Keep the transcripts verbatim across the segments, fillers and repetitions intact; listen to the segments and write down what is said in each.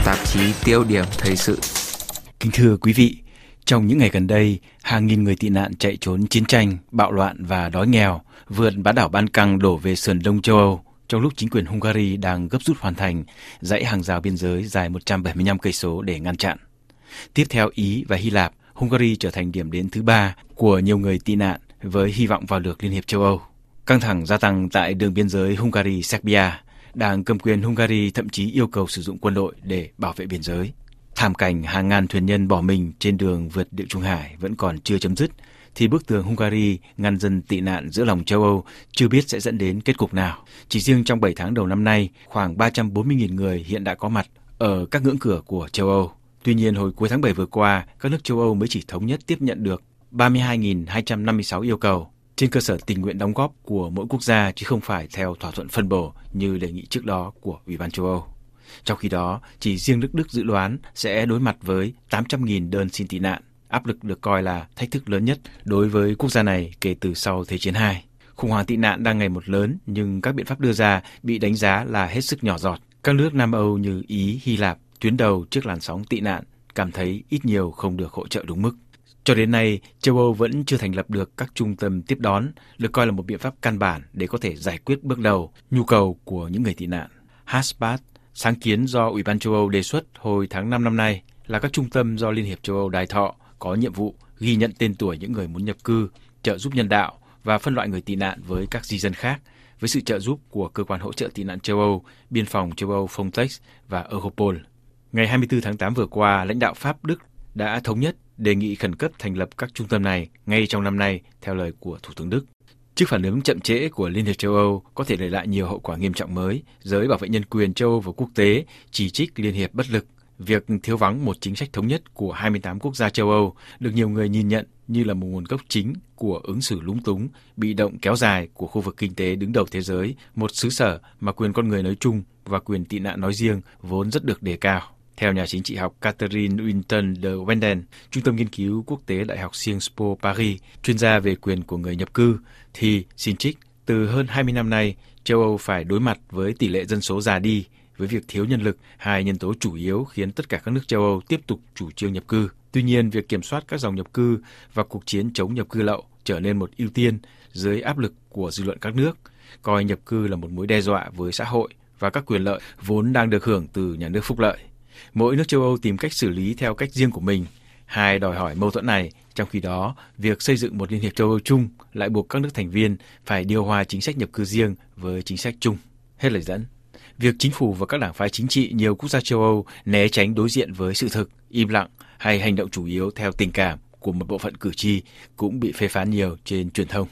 Tạp chí Tiêu điểm thời sự. Kính thưa quý vị, trong những ngày gần đây, hàng nghìn người tị nạn chạy trốn chiến tranh, bạo loạn và đói nghèo vượt bán đảo Ban Căng đổ về sườn đông châu Âu trong lúc chính quyền Hungary đang gấp rút hoàn thành dãy hàng rào biên giới dài một trăm bảy mươi lăm cây số để ngăn chặn. Tiếp theo Ý và Hy Lạp, Hungary trở thành điểm đến thứ ba của nhiều người tị nạn với hy vọng vào được Liên hiệp châu Âu. Căng thẳng gia tăng tại đường biên giới Hungary-Serbia. Đảng cầm quyền Hungary thậm chí yêu cầu sử dụng quân đội để bảo vệ biên giới. Thảm cảnh hàng ngàn thuyền nhân bỏ mình trên đường vượt Địa Trung Hải vẫn còn chưa chấm dứt, thì bức tường Hungary ngăn dân tị nạn giữa lòng châu Âu chưa biết sẽ dẫn đến kết cục nào. Chỉ riêng trong bảy tháng đầu năm nay, khoảng ba trăm bốn mươi nghìn người hiện đã có mặt ở các ngưỡng cửa của châu Âu. Tuy nhiên, hồi cuối tháng bảy vừa qua, các nước châu Âu mới chỉ thống nhất tiếp nhận được ba mươi hai nghìn hai trăm năm mươi sáu yêu cầu, trên cơ sở tình nguyện đóng góp của mỗi quốc gia chứ không phải theo thỏa thuận phân bổ như đề nghị trước đó của Ủy ban châu Âu. Trong khi đó, chỉ riêng nước Đức dự đoán sẽ đối mặt với tám trăm nghìn đơn xin tị nạn, áp lực được coi là thách thức lớn nhất đối với quốc gia này kể từ sau Thế chiến hai. Khủng hoảng tị nạn đang ngày một lớn, nhưng các biện pháp đưa ra bị đánh giá là hết sức nhỏ giọt. Các nước Nam Âu như Ý, Hy Lạp, tuyến đầu trước làn sóng tị nạn, cảm thấy ít nhiều không được hỗ trợ đúng mức. Cho đến nay, châu Âu vẫn chưa thành lập được các trung tâm tiếp đón, được coi là một biện pháp căn bản để có thể giải quyết bước đầu nhu cầu của những người tị nạn. Haspat, sáng kiến do Ủy ban châu Âu đề xuất hồi tháng năm năm nay, là các trung tâm do Liên hiệp châu Âu đài thọ có nhiệm vụ ghi nhận tên tuổi những người muốn nhập cư, trợ giúp nhân đạo và phân loại người tị nạn với các di dân khác, với sự trợ giúp của Cơ quan hỗ trợ tị nạn châu Âu, Biên phòng châu Âu Frontex và Europol. Ngày hai mươi tư tháng tám vừa qua, lãnh đạo Pháp, Đức đã thống nhất đề nghị khẩn cấp thành lập các trung tâm này ngay trong năm nay, theo lời của Thủ tướng Đức. Trước phản ứng chậm trễ của Liên hiệp châu Âu có thể để lại nhiều hậu quả nghiêm trọng mới, giới bảo vệ nhân quyền châu Âu và quốc tế chỉ trích Liên hiệp bất lực. Việc thiếu vắng một chính sách thống nhất của hai mươi tám quốc gia châu Âu được nhiều người nhìn nhận như là một nguồn gốc chính của ứng xử lúng túng, bị động kéo dài của khu vực kinh tế đứng đầu thế giới, một xứ sở mà quyền con người nói chung và quyền tị nạn nói riêng vốn rất được đề cao. Theo nhà chính trị học Catherine Winton de Wenden, Trung tâm Nghiên cứu Quốc tế Đại học Sciences Po Paris, chuyên gia về quyền của người nhập cư, thì xin trích từ hơn hai mươi năm nay, châu Âu phải đối mặt với tỷ lệ dân số già đi, với việc thiếu nhân lực, hai nhân tố chủ yếu khiến tất cả các nước châu Âu tiếp tục chủ trương nhập cư. Tuy nhiên, việc kiểm soát các dòng nhập cư và cuộc chiến chống nhập cư lậu trở nên một ưu tiên dưới áp lực của dư luận các nước, coi nhập cư là một mối đe dọa với xã hội và các quyền lợi vốn đang được hưởng từ nhà nước phúc lợi. Mỗi nước châu Âu tìm cách xử lý theo cách riêng của mình, hai đòi hỏi mâu thuẫn này. Trong khi đó, việc xây dựng một Liên hiệp châu Âu chung lại buộc các nước thành viên phải điều hòa chính sách nhập cư riêng với chính sách chung. Hết lời dẫn. Việc chính phủ và các đảng phái chính trị nhiều quốc gia châu Âu né tránh đối diện với sự thực, im lặng hay hành động chủ yếu theo tình cảm của một bộ phận cử tri cũng bị phê phán nhiều trên truyền thông.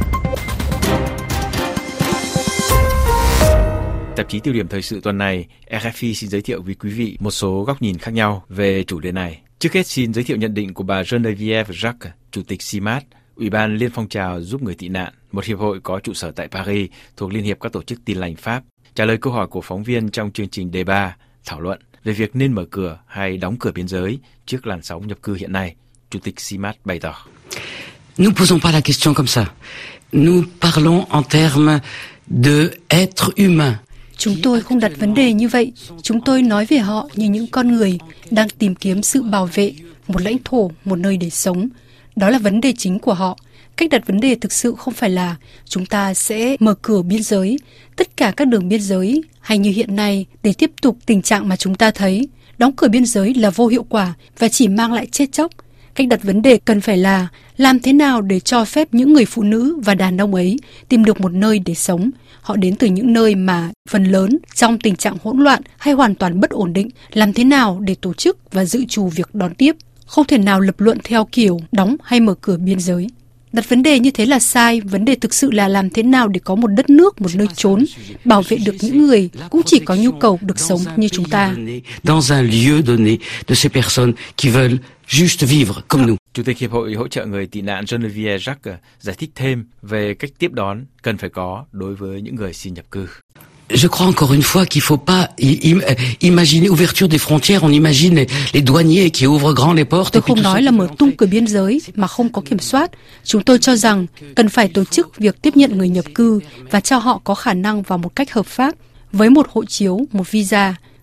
Tạp chí Tiêu điểm thời sự tuần này, rờ ép i xin giới thiệu với quý vị một số góc nhìn khác nhau về chủ đề này. Trước hết xin giới thiệu nhận định của bà Geneviève Jacques, Chủ tịch xê i em a tê, Ủy ban Liên phong trào giúp người tị nạn, một hiệp hội có trụ sở tại Paris thuộc Liên hiệp các tổ chức Tin lành Pháp, trả lời câu hỏi của phóng viên trong chương trình đề ba thảo luận về việc nên mở cửa hay đóng cửa biên giới trước làn sóng nhập cư hiện nay. Chủ tịch xê i em a tê bày tỏ: Nous posons pas la question comme ça. Nous parlons en termes de être humain. Chúng tôi không đặt vấn đề như vậy. Chúng tôi nói về họ như những con người đang tìm kiếm sự bảo vệ, một lãnh thổ, một nơi để sống. Đó là vấn đề chính của họ. Cách đặt vấn đề thực sự không phải là chúng ta sẽ mở cửa biên giới, tất cả các đường biên giới, hay như hiện nay để tiếp tục tình trạng mà chúng ta thấy. Đóng cửa biên giới là vô hiệu quả và chỉ mang lại chết chóc. Cách đặt vấn đề cần phải là làm thế nào để cho phép những người phụ nữ và đàn ông ấy tìm được một nơi để sống. Họ đến từ những nơi mà phần lớn trong tình trạng hỗn loạn hay hoàn toàn bất ổn định. Làm thế nào để tổ chức và dự trù việc đón tiếp. Không thể nào lập luận theo kiểu đóng hay mở cửa biên giới. Đặt vấn đề như thế là sai. Vấn đề thực sự là làm thế nào để có một đất nước, một nơi trốn, bảo vệ được những người cũng chỉ có nhu cầu được sống như chúng ta. Dans un lieu donné de ces personnes qui veulent juste vivre comme nous. Chủ tịch Hiệp hội hỗ trợ người tị nạn Geneviève Jacques giải thích thêm về cách tiếp đón cần phải có đối với những người xin nhập cư. Je crois encore une fois qu'il faut pas im- imaginer ouverture des frontières, on imagine les, les douaniers qui ouvrent grand les portes. Tôi không nói là mở tung cửa biên giới mà không có kiểm soát. Chúng tôi cho rằng cần phải tổ chức việc tiếp nhận người nhập cư và cho họ có khả năng vào một cách hợp pháp với một hộ chiếu, một visa.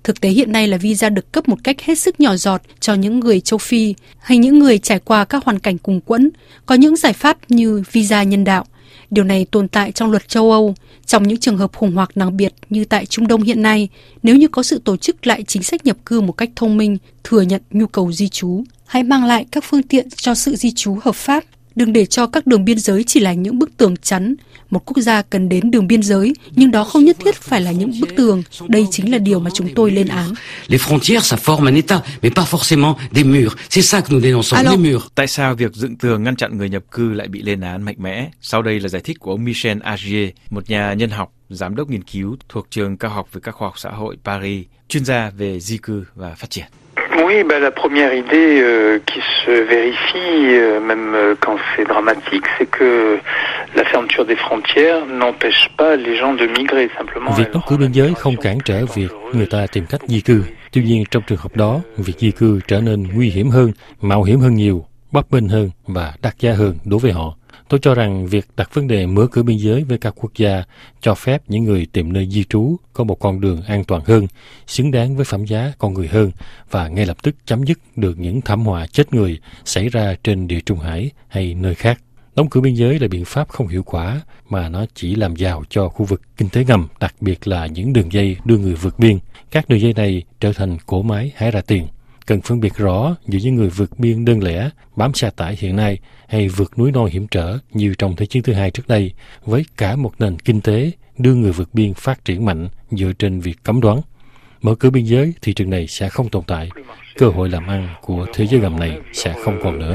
Thực tế hiện nay là visa được cấp một cách hết sức nhỏ giọt cho những người châu Phi hay những người trải qua các hoàn cảnh cùng quẫn, có những giải pháp như visa nhân đạo. Điều này tồn tại trong luật châu Âu. Trong những trường hợp khủng hoảng đặc biệt như tại Trung Đông hiện nay, nếu như có sự tổ chức lại chính sách nhập cư một cách thông minh, thừa nhận nhu cầu di trú, hãy mang lại các phương tiện cho sự di trú hợp pháp. Đừng để cho các đường biên giới chỉ là những bức tường chắn. Một quốc gia cần đến đường biên giới, nhưng đó không nhất thiết phải là những bức tường. Đây chính là điều mà chúng tôi lên án. Les frontières, ça forme un État, mais pas forcément des murs. C'est ça que nous dénonçons, les murs. Tại sao việc dựng tường ngăn chặn người nhập cư lại bị lên án mạnh mẽ? Sau đây là giải thích của ông Michel Agier, một nhà nhân học, giám đốc nghiên cứu thuộc trường cao học về các khoa học xã hội Paris, chuyên gia về di cư và phát triển. Oui, bah, la première idée euh, qui se vérifie, euh, même euh, quand c'est dramatique, c'est que la fermeture des frontières n'empêche pas les gens de migrer simplement. Việc đóng cửa biên giới không cản trở việc người ta tìm cách di cư. Tuy nhiên, trong trường hợp đó, việc di cư trở nên nguy hiểm hơn, mạo hiểm hơn nhiều, bấp bênh hơn và đắt giá hơn đối với họ. Tôi cho rằng việc đặt vấn đề mở cửa biên giới với các quốc gia cho phép những người tìm nơi di trú có một con đường an toàn hơn, xứng đáng với phẩm giá con người hơn và ngay lập tức chấm dứt được những thảm họa chết người xảy ra trên Địa Trung Hải hay nơi khác. Đóng cửa biên giới là biện pháp không hiệu quả mà nó chỉ làm giàu cho khu vực kinh tế ngầm, đặc biệt là những đường dây đưa người vượt biên. Các đường dây này trở thành cỗ máy hái ra tiền. Cần phân biệt rõ giữa những người vượt biên đơn lẻ, bám xe tải hiện nay hay vượt núi non hiểm trở như trong Thế chiến thứ hai trước đây, với cả một nền kinh tế đưa người vượt biên phát triển mạnh dựa trên việc cấm đoán. Mở cửa biên giới, thị trường này sẽ không tồn tại. Cơ hội làm ăn của thế giới ngầm này sẽ không còn nữa.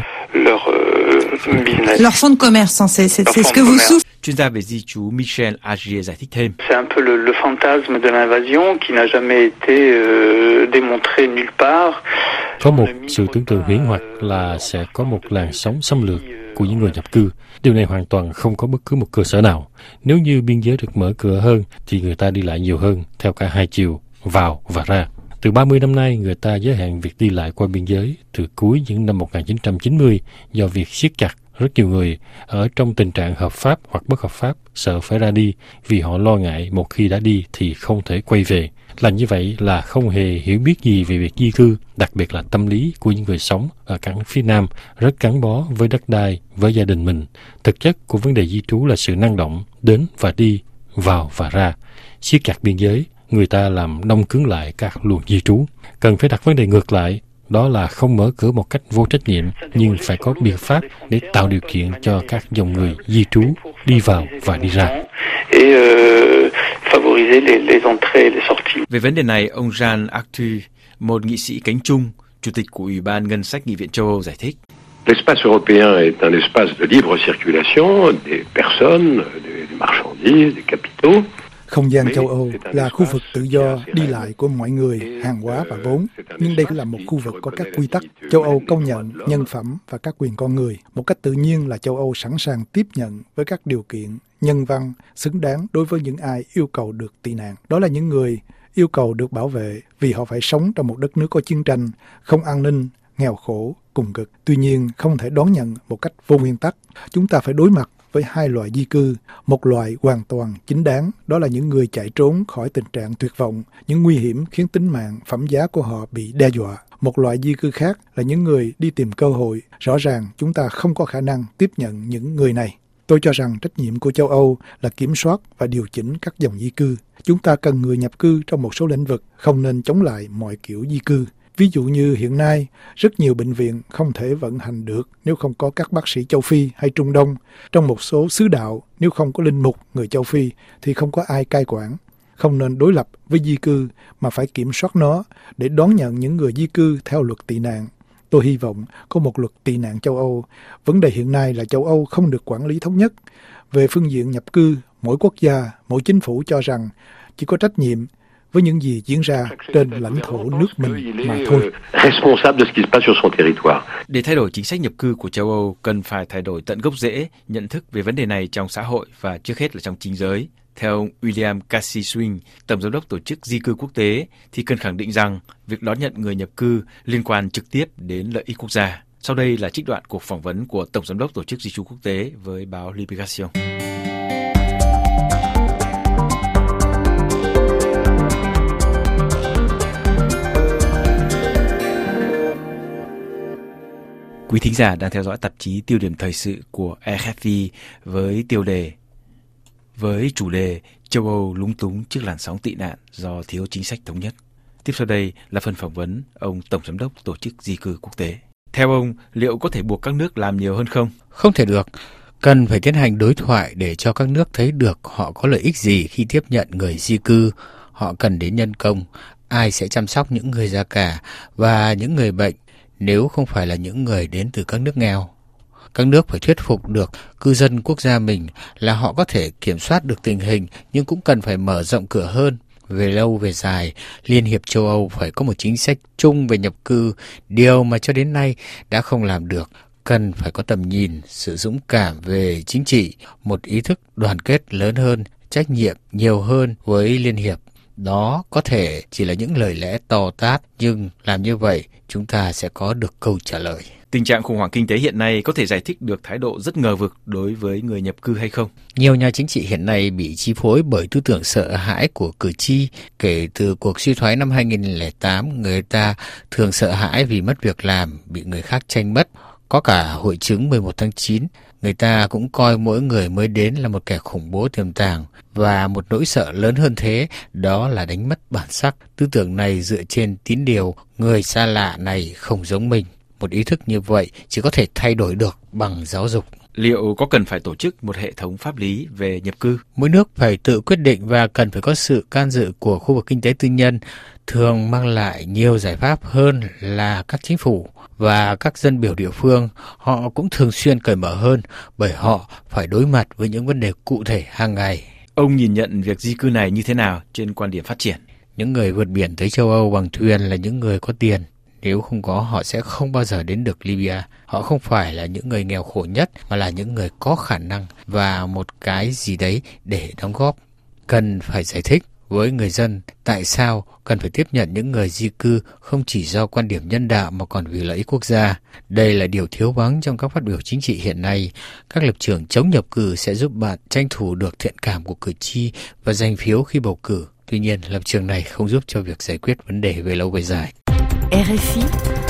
Leur fonds de commerce, c'est, c'est, c'est ce que vous souffrez. Chuyên gia về di trú Michel Agier giải thích thêm. C'est un peu le, le fantasme de l'invasion qui n'a jamais été euh, démontré nulle part. Có một sự tưởng tượng huyễn hoặc là sẽ có một làn sóng xâm lược của những người nhập cư. Điều này hoàn toàn không có bất cứ một cơ sở nào. Nếu như biên giới được mở cửa hơn, thì người ta đi lại nhiều hơn, theo cả hai chiều, vào và ra. Từ ba mươi năm nay, người ta giới hạn việc đi lại qua biên giới từ cuối những năm một nghìn chín trăm chín mươi do việc siết chặt. Rất nhiều người ở trong tình trạng hợp pháp hoặc bất hợp pháp sợ phải ra đi vì họ lo ngại một khi đã đi thì không thể quay về. Làm như vậy là không hề hiểu biết gì về việc di cư, đặc biệt là tâm lý của những người sống ở cảng phía Nam, rất gắn bó với đất đai, với gia đình mình. Thực chất của vấn đề di trú là sự năng động, đến và đi, vào và ra. Siết chặt biên giới, người ta làm đông cứng lại các luồng di trú. Cần phải đặt vấn đề ngược lại, đó là không mở cửa một cách vô trách nhiệm, nhưng phải có biện pháp để tạo điều kiện cho các dòng người di trú đi vào và đi ra. Về vấn đề này, ông Jean Arthuis, một nghị sĩ cánh Trung, Chủ tịch của Ủy ban Ngân sách Nghị viện châu Âu giải thích. L'espace européen est un espace de libre circulation des personnes, des marchandises, des capitaux. Không gian châu Âu là khu vực tự do đi lại của mọi người, hàng hóa và vốn. Nhưng đây là một khu vực có các quy tắc. Châu Âu công nhận nhân phẩm và các quyền con người. Một cách tự nhiên là châu Âu sẵn sàng tiếp nhận với các điều kiện nhân văn xứng đáng đối với những ai yêu cầu được tị nạn. Đó là những người yêu cầu được bảo vệ vì họ phải sống trong một đất nước có chiến tranh, không an ninh, nghèo khổ, cùng cực. Tuy nhiên, không thể đón nhận một cách vô nguyên tắc. Chúng ta phải đối mặt với hai loại di cư, một loại hoàn toàn chính đáng, đó là những người chạy trốn khỏi tình trạng tuyệt vọng, những nguy hiểm khiến tính mạng, phẩm giá của họ bị đe dọa. Một loại di cư khác là những người đi tìm cơ hội. Rõ ràng chúng ta không có khả năng tiếp nhận những người này. Tôi cho rằng trách nhiệm của châu Âu là kiểm soát và điều chỉnh các dòng di cư. Chúng ta cần người nhập cư trong một số lĩnh vực, không nên chống lại mọi kiểu di cư. Ví dụ như hiện nay, rất nhiều bệnh viện không thể vận hành được nếu không có các bác sĩ châu Phi hay Trung Đông. Trong một số xứ đạo, nếu không có linh mục người châu Phi thì không có ai cai quản. Không nên đối lập với di cư mà phải kiểm soát nó để đón nhận những người di cư theo luật tị nạn. Tôi hy vọng có một luật tị nạn châu Âu. Vấn đề hiện nay là châu Âu không được quản lý thống nhất. Về phương diện nhập cư, mỗi quốc gia, mỗi chính phủ cho rằng chỉ có trách nhiệm với những gì diễn ra trên lãnh thổ nước mình mà thôi. Để thay đổi chính sách nhập cư của châu Âu, cần phải thay đổi tận gốc rễ nhận thức về vấn đề này trong xã hội và trước hết là trong chính giới. Theo ông William Casey Swing, Tổng giám đốc Tổ chức Di cư Quốc tế, thì cần khẳng định rằng việc đón nhận người nhập cư liên quan trực tiếp đến lợi ích quốc gia. Sau đây là trích đoạn cuộc phỏng vấn của Tổng giám đốc Tổ chức Di trú Quốc tế với báo Libération. Quý thính giả đang theo dõi tạp chí Tiêu điểm thời sự của rờ ép i với tiêu đề với chủ đề châu Âu lúng túng trước làn sóng tị nạn do thiếu chính sách thống nhất. Tiếp sau đây là phần phỏng vấn ông Tổng Giám đốc Tổ chức Di cư Quốc tế. Theo ông, liệu có thể buộc các nước làm nhiều hơn không? Không thể được. Cần phải tiến hành đối thoại để cho các nước thấy được họ có lợi ích gì khi tiếp nhận người di cư. Họ cần đến nhân công, ai sẽ chăm sóc những người già cả và những người bệnh nếu không phải là những người đến từ các nước nghèo. Các nước phải thuyết phục được cư dân quốc gia mình là họ có thể kiểm soát được tình hình, nhưng cũng cần phải mở rộng cửa hơn. Về lâu về dài, Liên hiệp châu Âu phải có một chính sách chung về nhập cư, điều mà cho đến nay đã không làm được. Cần phải có tầm nhìn, sự dũng cảm về chính trị, một ý thức đoàn kết lớn hơn, trách nhiệm nhiều hơn với Liên hiệp. Đó có thể chỉ là những lời lẽ to tát, nhưng làm như vậy chúng ta sẽ có được câu trả lời. Tình trạng khủng hoảng kinh tế hiện nay có thể giải thích được thái độ rất ngờ vực đối với người nhập cư hay không? Nhiều nhà chính trị hiện nay bị chi phối bởi tư tưởng sợ hãi của cử tri. Kể từ cuộc suy thoái năm hai nghìn không trăm lẻ tám, người ta thường sợ hãi vì mất việc làm, bị người khác tranh mất. Có cả hội chứng mười một tháng chín, người ta cũng coi mỗi người mới đến là một kẻ khủng bố tiềm tàng. Và một nỗi sợ lớn hơn thế, đó là đánh mất bản sắc. Tư tưởng này dựa trên tín điều, người xa lạ này không giống mình. Một ý thức như vậy chỉ có thể thay đổi được bằng giáo dục. Liệu có cần phải tổ chức một hệ thống pháp lý về nhập cư? Mỗi nước phải tự quyết định và cần phải có sự can dự của khu vực kinh tế tư nhân, thường mang lại nhiều giải pháp hơn là các chính phủ. Và các dân biểu địa phương, họ cũng thường xuyên cởi mở hơn bởi họ phải đối mặt với những vấn đề cụ thể hàng ngày. Ông nhìn nhận việc di cư này như thế nào trên quan điểm phát triển? Những người vượt biển tới châu Âu bằng thuyền là những người có tiền. Nếu không có, họ sẽ không bao giờ đến được Libya. Họ không phải là những người nghèo khổ nhất, mà là những người có khả năng và một cái gì đấy để đóng góp. Cần phải giải thích với người dân tại sao cần phải tiếp nhận những người di cư không chỉ do quan điểm nhân đạo mà còn vì lợi ích quốc gia. Đây là điều thiếu vắng trong các phát biểu chính trị hiện nay. Các lập trường chống nhập cư sẽ giúp bạn tranh thủ được thiện cảm của cử tri và giành phiếu khi bầu cử. Tuy nhiên, lập trường này không giúp cho việc giải quyết vấn đề về lâu về dài. rờ ép i,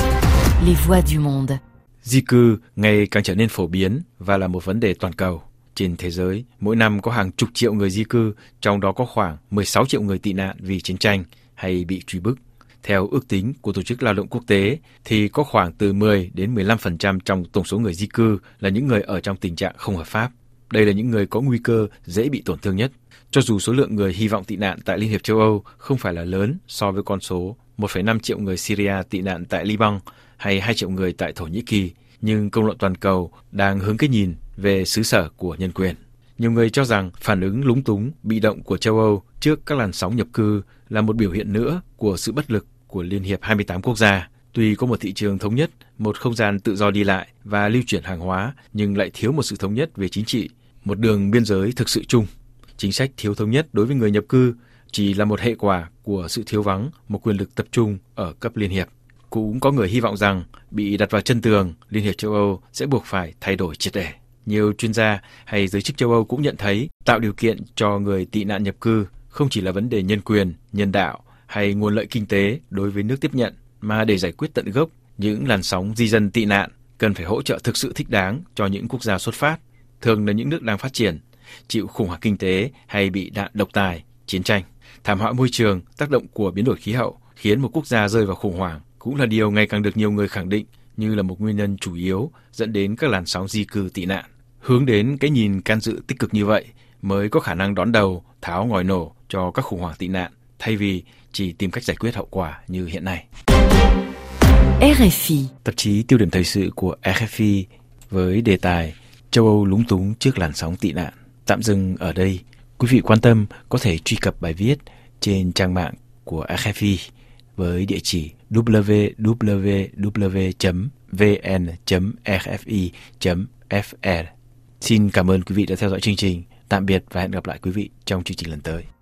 les voix du monde. Di cư ngày càng trở nên phổ biến và là một vấn đề toàn cầu. Trên thế giới, mỗi năm có hàng chục triệu người di cư, trong đó có khoảng mười sáu triệu người tị nạn vì chiến tranh hay bị truy bức. Theo ước tính của Tổ chức Lao động Quốc tế, thì có khoảng từ mười đến mười lăm phần trăm trong tổng số người di cư là những người ở trong tình trạng không hợp pháp. Đây là những người có nguy cơ dễ bị tổn thương nhất. Cho dù số lượng người hy vọng tị nạn tại Liên hiệp châu Âu không phải là lớn so với con số một phẩy năm triệu người Syria tị nạn tại Liban hay hai triệu người tại Thổ Nhĩ Kỳ, nhưng công luận toàn cầu đang hướng cái nhìn về xứ sở của nhân quyền. Nhiều người cho rằng phản ứng lúng túng, bị động của châu Âu trước các làn sóng nhập cư là một biểu hiện nữa của sự bất lực của Liên hiệp hai mươi tám quốc gia. Tuy có một thị trường thống nhất, một không gian tự do đi lại và lưu chuyển hàng hóa, nhưng lại thiếu một sự thống nhất về chính trị, một đường biên giới thực sự chung. Chính sách thiếu thống nhất đối với người nhập cư chỉ là một hệ quả của sự thiếu vắng một quyền lực tập trung ở cấp Liên hiệp. Cũng có người hy vọng rằng bị đặt vào chân tường, Liên hiệp châu Âu sẽ buộc phải thay đổi triệt để. Nhiều chuyên gia hay giới chức châu Âu cũng nhận thấy tạo điều kiện cho người tị nạn nhập cư không chỉ là vấn đề nhân quyền, nhân đạo hay nguồn lợi kinh tế đối với nước tiếp nhận, mà để giải quyết tận gốc những làn sóng di dân tị nạn cần phải hỗ trợ thực sự thích đáng cho những quốc gia xuất phát, thường là những nước đang phát triển, chịu khủng hoảng kinh tế hay bị nạn độc tài, chiến tranh. Thảm họa môi trường, tác động của biến đổi khí hậu khiến một quốc gia rơi vào khủng hoảng cũng là điều ngày càng được nhiều người khẳng định như là một nguyên nhân chủ yếu dẫn đến các làn sóng di cư tị nạn. Hướng đến cái nhìn can dự tích cực như vậy mới có khả năng đón đầu, tháo ngòi nổ cho các khủng hoảng tị nạn, thay vì chỉ tìm cách giải quyết hậu quả như hiện nay. rờ ép i, tạp chí Tiêu điểm thời sự của rờ ép i với đề tài châu Âu lúng túng trước làn sóng tị nạn tạm dừng ở đây. Quý vị quan tâm có thể truy cập bài viết trên trang mạng của rờ ép i với địa chỉ w w w chấm v n chấm r f i chấm f r. Xin cảm ơn quý vị đã theo dõi chương trình. Tạm biệt và hẹn gặp lại quý vị trong chương trình lần tới.